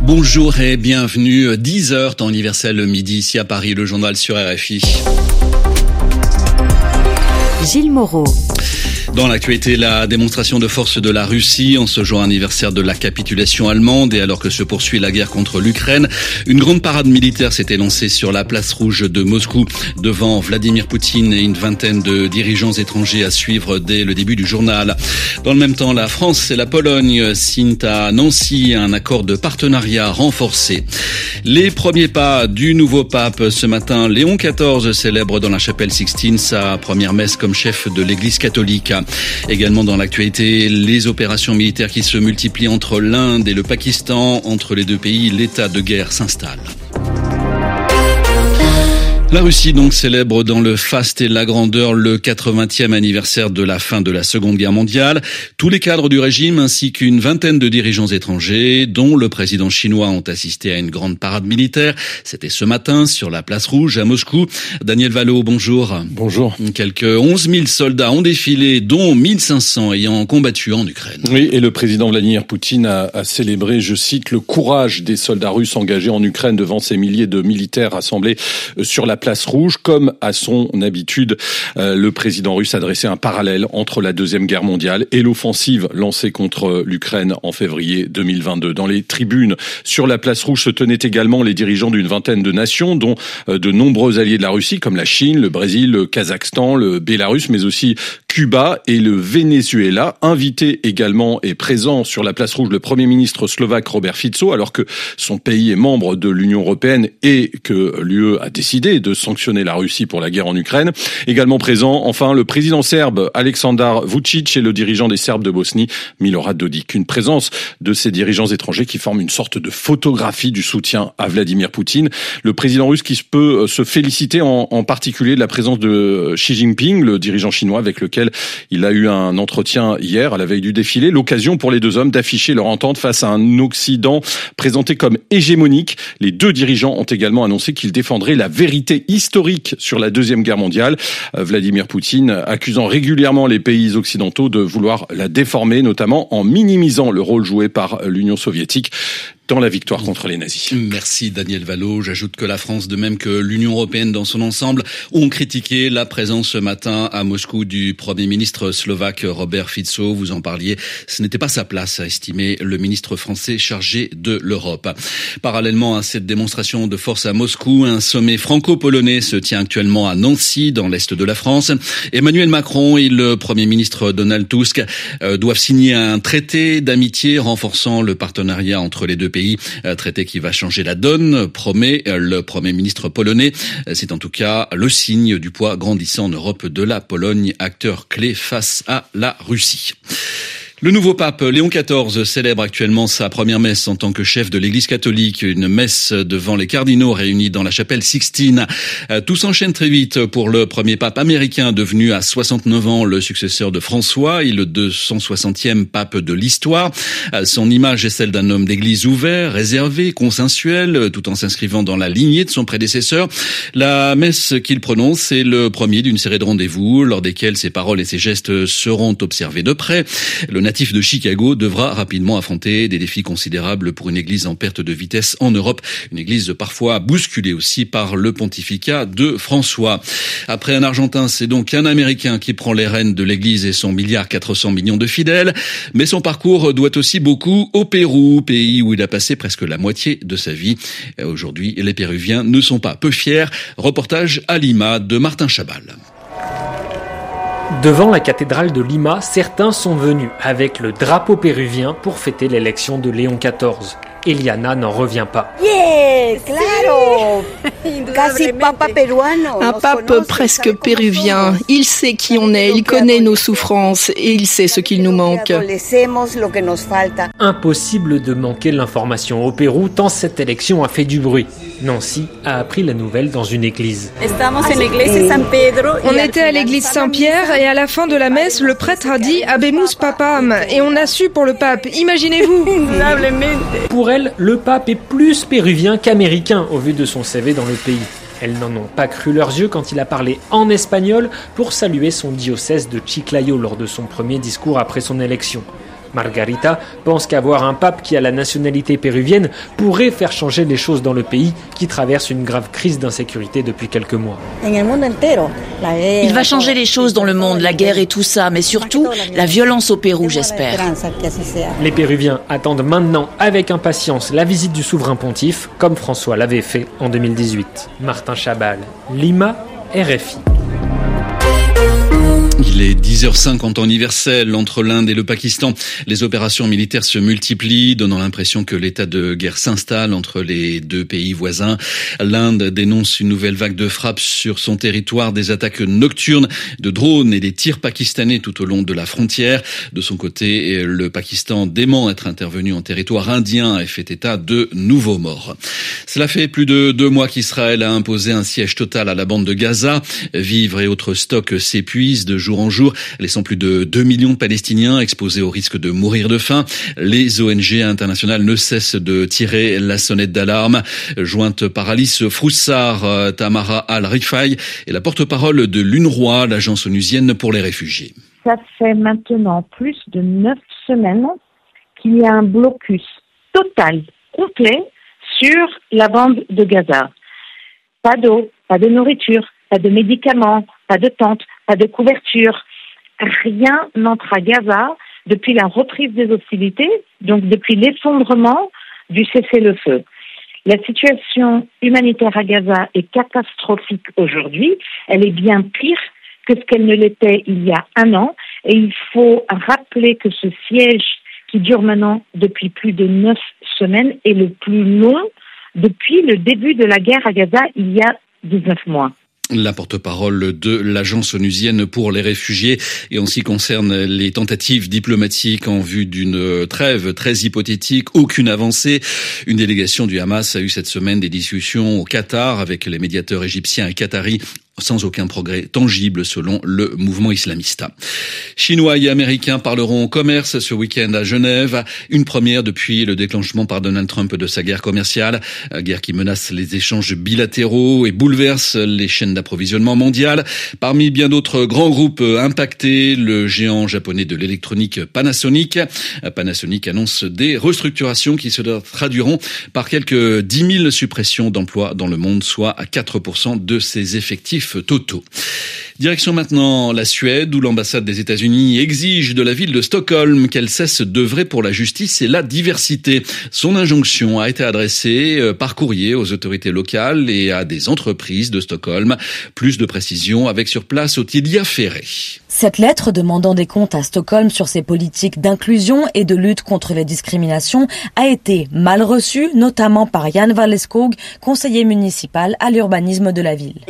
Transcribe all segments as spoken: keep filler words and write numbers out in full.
Bonjour et bienvenue, dix heures, temps universel midi, ici à Paris, le journal sur R F I. Gilles Moreau. Dans l'actualité, la démonstration de force de la Russie en ce jour anniversaire de la capitulation allemande et alors que se poursuit la guerre contre l'Ukraine, une grande parade militaire s'était lancée sur la place rouge de Moscou devant Vladimir Poutine et une vingtaine de dirigeants étrangers à suivre dès le début du journal. Dans le même temps, la France et la Pologne signent à Nancy un accord de partenariat renforcé. Les premiers pas du nouveau pape ce matin, Léon quatorze célèbre dans la chapelle Sixtine sa première messe comme chef de l'Église catholique. Également dans l'actualité, les opérations militaires qui se multiplient entre l'Inde et le Pakistan. Entre les deux pays, l'état de guerre s'installe. La Russie donc célèbre dans le faste et la grandeur le quatre-vingtième anniversaire de la fin de la Seconde Guerre mondiale. Tous les cadres du régime ainsi qu'une vingtaine de dirigeants étrangers, dont le président chinois, ont assisté à une grande parade militaire. C'était ce matin sur la place rouge à Moscou. Daniel Valo, bonjour. Bonjour. Quelques onze mille soldats ont défilé, dont mille cinq cents ayant combattu en Ukraine. Oui, et le président Vladimir Poutine a, a célébré, je cite, le courage des soldats russes engagés en Ukraine devant ces milliers de militaires rassemblés sur la place rouge. Comme à son habitude, euh, le président russe a dressé un parallèle entre la Deuxième Guerre mondiale et l'offensive lancée contre l'Ukraine en février deux mille vingt-deux. Dans les tribunes sur la place rouge se tenaient également les dirigeants d'une vingtaine de nations, dont euh, de nombreux alliés de la Russie, comme la Chine, le Brésil, le Kazakhstan, le Bélarus, mais aussi Cuba et le Venezuela. Invité également et présent sur la place rouge le Premier ministre slovaque Robert Fico, alors que son pays est membre de l'Union européenne et que l'U E a décidé de sanctionner la Russie pour la guerre en Ukraine. Également présent, enfin, le président serbe Aleksandar Vučić et le dirigeant des Serbes de Bosnie, Milorad Dodik. Une présence de ces dirigeants étrangers qui forment une sorte de photographie du soutien à Vladimir Poutine. Le président russe qui peut se féliciter en, en particulier de la présence de Xi Jinping, le dirigeant chinois avec lequel il a eu un entretien hier à la veille du défilé. L'occasion pour les deux hommes d'afficher leur entente face à un Occident présenté comme hégémonique. Les deux dirigeants ont également annoncé qu'ils défendraient la vérité historique sur la Deuxième Guerre mondiale. Vladimir Poutine accusant régulièrement les pays occidentaux de vouloir la déformer, notamment en minimisant le rôle joué par l'Union soviétique dans la victoire contre les nazis. Merci Daniel Valo. J'ajoute que la France, de même que l'Union européenne dans son ensemble, ont critiqué la présence ce matin à Moscou du Premier ministre slovaque Robert Fico. Vous en parliez, ce n'était pas sa place, a estimé le ministre français chargé de l'Europe. Parallèlement à cette démonstration de force à Moscou, un sommet franco-polonais se tient actuellement à Nancy, dans l'est de la France. Emmanuel Macron et le Premier ministre Donald Tusk doivent signer un traité d'amitié renforçant le partenariat entre les deux pays. Traité qui va changer la donne, promet le Premier ministre polonais. C'est en tout cas le signe du poids grandissant en Europe de la Pologne, acteur clé face à la Russie. Le nouveau pape Léon quatorze célèbre actuellement sa première messe en tant que chef de l'Église catholique, une messe devant les cardinaux réunis dans la chapelle Sixtine. Tout s'enchaîne très vite pour le premier pape américain devenu à soixante-neuf ans le successeur de François et le deux cent soixantième pape de l'histoire. Son image est celle d'un homme d'église ouvert, réservé, consensuel, tout en s'inscrivant dans la lignée de son prédécesseur. La messe qu'il prononce est le premier d'une série de rendez-vous lors desquels ses paroles et ses gestes seront observés de près. Le natif de Chicago devra rapidement affronter des défis considérables pour une église en perte de vitesse en Europe. Une église parfois bousculée aussi par le pontificat de François. Après un Argentin, c'est donc un Américain qui prend les rênes de l'église et son milliard quatre cents millions de fidèles. Mais son parcours doit aussi beaucoup au Pérou, pays où il a passé presque la moitié de sa vie. Aujourd'hui, les Péruviens ne sont pas peu fiers. Reportage à Lima de Martin Chabal. Devant la cathédrale de Lima, certains sont venus avec le drapeau péruvien pour fêter l'élection de Léon quatorze. Eliana n'en revient pas. Yes, claro. Casi papa peruano. Un pape presque péruvien. Il sait qui on est, il connaît nos souffrances et il sait ce qu'il nous manque. Impossible de manquer l'information au Pérou tant cette élection a fait du bruit. Nancy a appris la nouvelle dans une église. On était à l'église Saint-Pierre et à la fin de la messe, le prêtre a dit « Habemus papam » et on a su pour le pape. Imaginez-vous. Pour elle, le pape est plus péruvien qu'américain au vu de son C V dans le pays. Elles n'en ont pas cru leurs yeux quand il a parlé en espagnol pour saluer son diocèse de Chiclayo lors de son premier discours après son élection. Margarita pense qu'avoir un pape qui a la nationalité péruvienne pourrait faire changer les choses dans le pays qui traverse une grave crise d'insécurité depuis quelques mois. Il va changer les choses dans le monde, la guerre et tout ça, mais surtout la violence au Pérou, j'espère. Les Péruviens attendent maintenant avec impatience la visite du souverain pontife, comme François l'avait fait en deux mille dix-huit. Martin Chabal, Lima, R F I. Il est dix heures cinq en temps universel entre l'Inde et le Pakistan. Les opérations militaires se multiplient, donnant l'impression que l'état de guerre s'installe entre les deux pays voisins. L'Inde dénonce une nouvelle vague de frappes sur son territoire, des attaques nocturnes de drones et des tirs pakistanais tout au long de la frontière. De son côté, le Pakistan dément être intervenu en territoire indien et fait état de nouveaux morts. Cela fait plus de deux mois qu'Israël a imposé un siège total à la bande de Gaza. Vivres et autres stocks s'épuisent de jour en jour, laissant plus de deux millions de Palestiniens exposés au risque de mourir de faim. Les O N G internationales ne cessent de tirer la sonnette d'alarme. Jointe par Alice Froussard, Tamara Al-Rifai est la porte-parole de l'UNRWA, l'agence onusienne pour les réfugiés. Ça fait maintenant plus de neuf semaines qu'il y a un blocus total, complet, sur la bande de Gaza. Pas d'eau, pas de nourriture, pas de médicaments, pas de tentes, pas de couverture. Rien n'entre à Gaza depuis la reprise des hostilités, donc depuis l'effondrement du cessez-le-feu. La situation humanitaire à Gaza est catastrophique aujourd'hui. Elle est bien pire que ce qu'elle ne l'était il y a un an. Et il faut rappeler que ce siège qui dure maintenant depuis plus de neuf semaines est le plus long depuis le début de la guerre à Gaza il y a dix-neuf mois. La porte-parole de l'agence onusienne pour les réfugiés. Et en ce qui concerne les tentatives diplomatiques en vue d'une trêve très hypothétique, aucune avancée. Une délégation du Hamas a eu cette semaine des discussions au Qatar avec les médiateurs égyptiens et qataris, sans aucun progrès tangible selon le mouvement islamiste. Chinois et Américains parleront commerce ce week-end à Genève, une première depuis le déclenchement par Donald Trump de sa guerre commerciale, guerre qui menace les échanges bilatéraux et bouleverse les chaînes d'approvisionnement mondiales. Parmi bien d'autres grands groupes impactés, le géant japonais de l'électronique Panasonic. Panasonic annonce des restructurations qui se traduiront par quelques dix mille suppressions d'emplois dans le monde, soit à quatre pour cent de ses effectifs totaux. Direction maintenant la Suède, où l'ambassade des États-Unis exige de la ville de Stockholm qu'elle cesse d'œuvrer pour la justice et la diversité. Son injonction a été adressée par courrier aux autorités locales et à des entreprises de Stockholm. Plus de précisions avec sur place Ottilia Ferré. Cette lettre demandant des comptes à Stockholm sur ses politiques d'inclusion et de lutte contre les discriminations a été mal reçue, notamment par Jan Walleskog, conseiller municipal à l'urbanisme de la ville.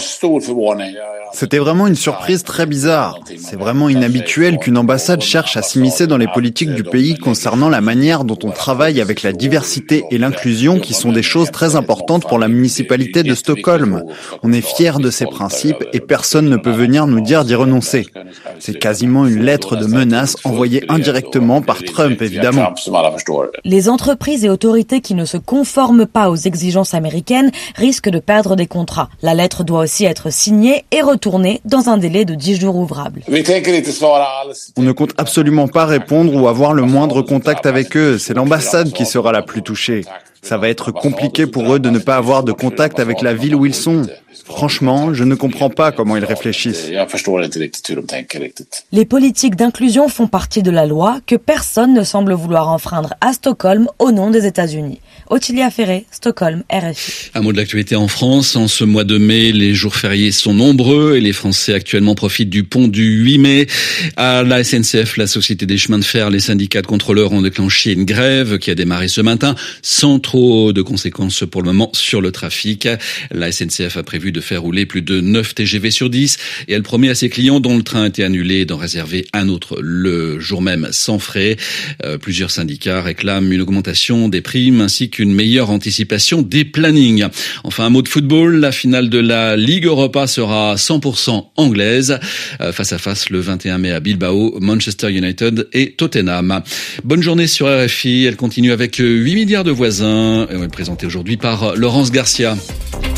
C'était vraiment une surprise très bizarre. C'est vraiment inhabituel qu'une ambassade cherche à s'immiscer dans les politiques du pays concernant la manière dont on travaille avec la diversité et l'inclusion, qui sont des choses très importantes pour la municipalité de Stockholm. On est fiers de ces principes et personne ne peut venir nous dire d'y renoncer. C'est quasiment une lettre de menace envoyée indirectement par Trump, évidemment. Les entreprises et autorités qui ne se conforment pas aux exigences américaines risquent de perdre des contrats. La lettre doit aussi être signée et retournée dans un délai de dix jours ouvrables. On ne compte absolument pas répondre ou avoir le moindre contact avec eux. C'est l'ambassade qui sera la plus touchée. Ça va être compliqué pour eux de ne pas avoir de contact avec la ville où ils sont. Franchement, je ne comprends pas comment ils réfléchissent. Les politiques d'inclusion font partie de la loi que personne ne semble vouloir enfreindre à Stockholm au nom des États-Unis. Ottilia Ferré, Stockholm, R F I. Un mot de l'actualité en France. En ce mois de mai, les jours fériés sont nombreux et les Français actuellement profitent du pont du huit mai. À la S N C F, la Société des chemins de fer, les syndicats de contrôleurs ont déclenché une grève qui a démarré ce matin sans trop de conséquences pour le moment sur le trafic. La S N C F a prévu de faire rouler plus de neuf T G V sur dix et elle promet à ses clients dont le train a été annulé d'en réserver un autre le jour même sans frais. Euh, plusieurs syndicats réclament une augmentation des primes ainsi qu'une meilleure anticipation des plannings. Enfin, un mot de football, la finale de la Ligue Europa sera cent pour cent anglaise. Euh, face à face le vingt et un mai à Bilbao, Manchester United et Tottenham. Bonne journée sur R F I, elle continue avec huit milliards de voisins et on est présenté aujourd'hui par Laurence Garcia.